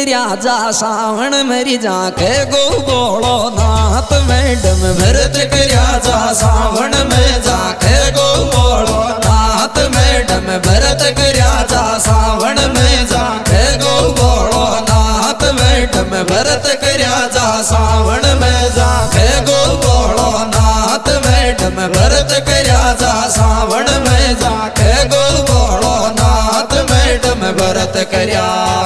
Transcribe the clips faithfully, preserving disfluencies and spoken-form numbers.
कर्या जा सावण मेरी जाके गो बोलो नाथ मैडम भरत कर्या जा सावण में जाके गो बोलो नाथ मैडम भरत कर्या जा सावण में जाके गो बोलो नाथ मैडम भरत कर्या जा सावण में जाके गो बोलो नाथ मैडम भरत कर्या जा सावण में जाके गो बोलो नाथ मैडम भरत कर्या।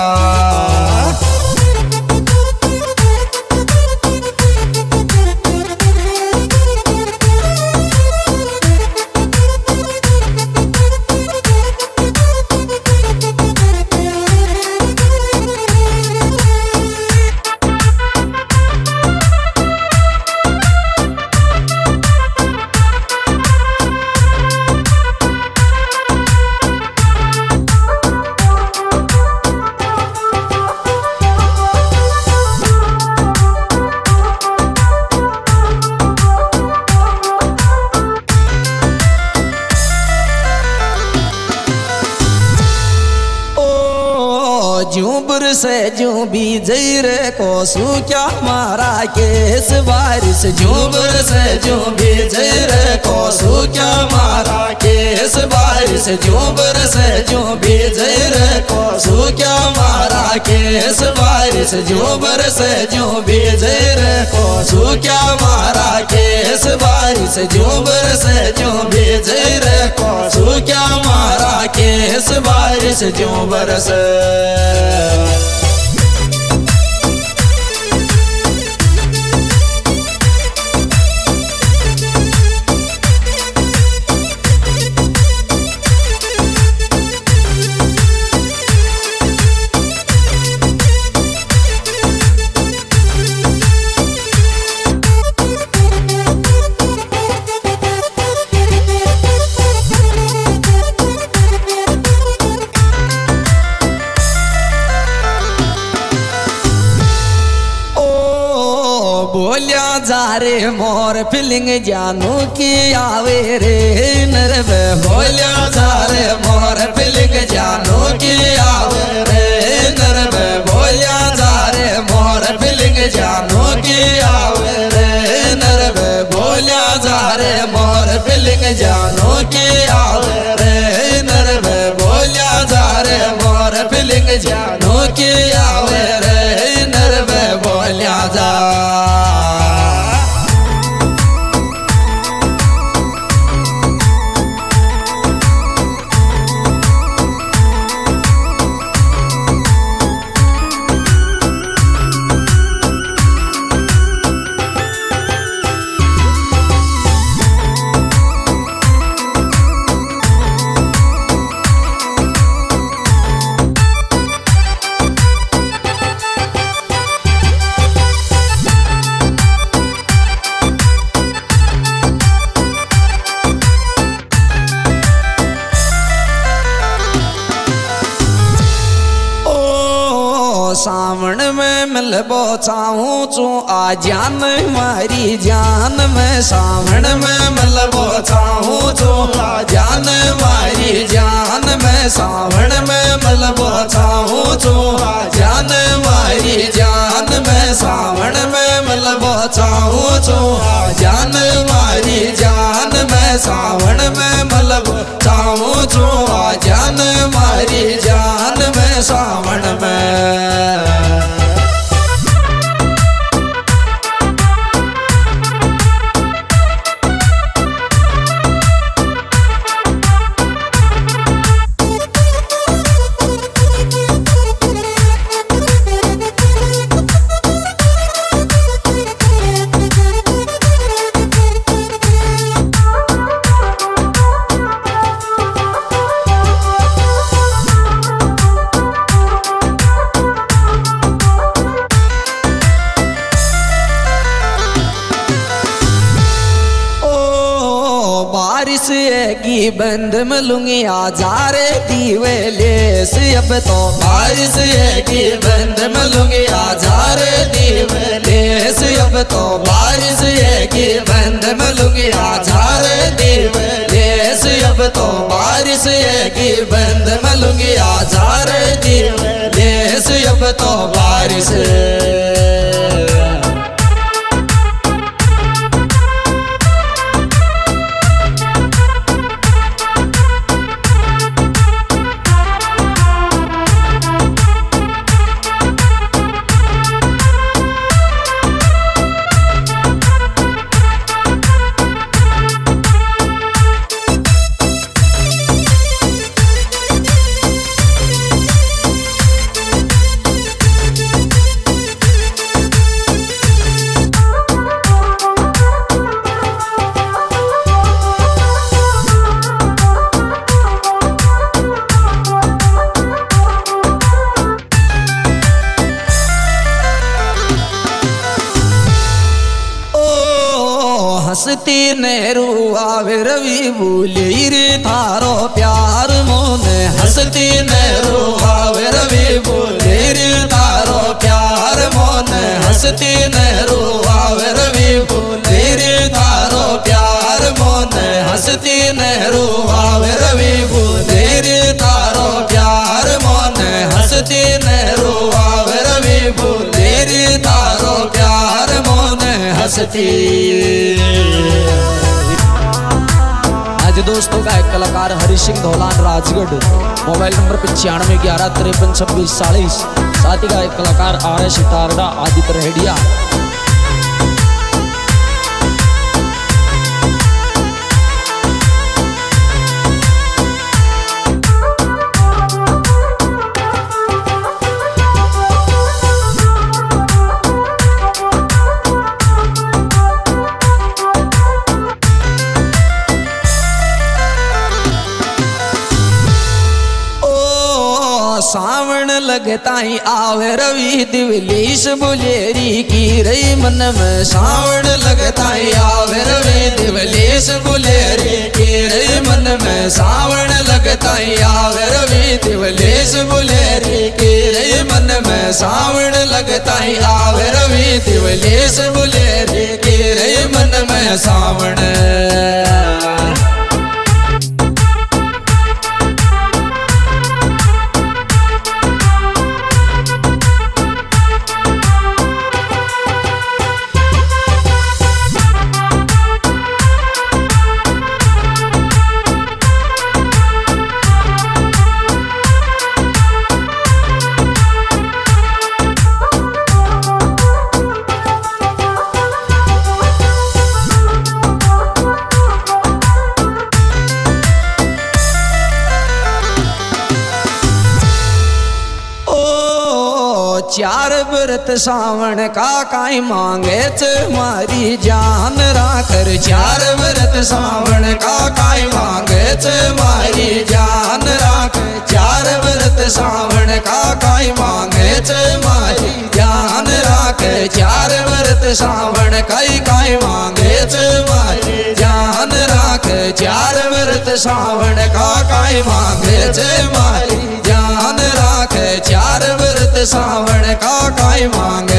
जूबर से जू बीजई रे कोसू क्या मारा केस बारिश जूबर से जू बीजई रे कोसू क्या मारा केस बारिश जूबर से जू बीजई रे कोसू क्या मारा केस बारिश जूबर से जू बीजई रे कोसू क्या मारा केस बारिश जूबर से जू बीजई रे कोसू क्या मारा केस बारिश जूबर से। बोलिया जा रे मोर फीलिंग जानू की आवे रे नरवे बोलिया जा रे मोर फीलिंग जानू की आवे रे नरवे बोलिया जा रे मोर फीलिंग जानू की आवे रे नरवे बोलिया जा रे मोर फीलिंग जानू की आवे रे नरवे बोलिया जा रे मोर फीलिंग जानू की आवे रे नरवे बोलिया जा। सावण में मिलबो चाहूँ चू आ जान मारी जान में सावण में मिलबो चाहूँ चू आ जान मारी जान में सावण में मिलबो चाहूँ चू आ जान मारी जान में सावण में मिलबो चाहूँ चू आ जान मारी जान में सावण में मिलबो चाहूँ चू आ जान मारी जान में सावण में। बारिश की बंद मलूंगी आजारे दीवेले से अब तो बारिश की बंद मलूंगी आजारे दीवेले से अब तो बारिश की बंद मलूंगी आजारे दीवेले से अब तो बारिश की बंद मलूंगी आजारे दीवेले से अब तो बारिश। हंसती नेहरू आवे रवि बोले रे थारो प्यार मोने। हंसती नेहरू आवे रवि बोले रे थारो प्यार मोने। हंसती नेहरू आवे रवि बोले रे थारो प्यार मोने। हंसती नेहरू आवे रवि बोले रे थारो प्यार मोने। हंसती नेहरू आवे रवि बोले रे थारो प्यार मोने। हंसती। आज दोस्तों का एक कलाकार हरि सिंह धौलान राजगढ़, मोबाइल नंबर पचानवे ग्यारह तिरपन छब्बीस चालीस। साथ ही का एक कलाकार आर एस सितारडा आदित्य रहेडिया। सावण लगता ही आवे रवि दिवलेश बुलेरी की रही मन में। सावण लगता ही आवे रवि दिवलेश बुलेरी की रही मन में। सावण लगता ही आवे रवि दिवलेश बुलेरी की रही मन में। सावण लगता ही आवे रवि दिवलेश बुलेरी की रही मन में। सावण चार व्रत सावण का काई मांगे च मारी जान राखर। चार व्रत सावण का काई मांगे च मारी जान राख। चार व्रत सावण का काई मांगे च मारी जान राख। चार व्रत सावण काई काई मांगे च मारी जान राख। चार व्रत सावण का काई मांगे च मारी जान राख। चार व्रत सावण का काई मांगे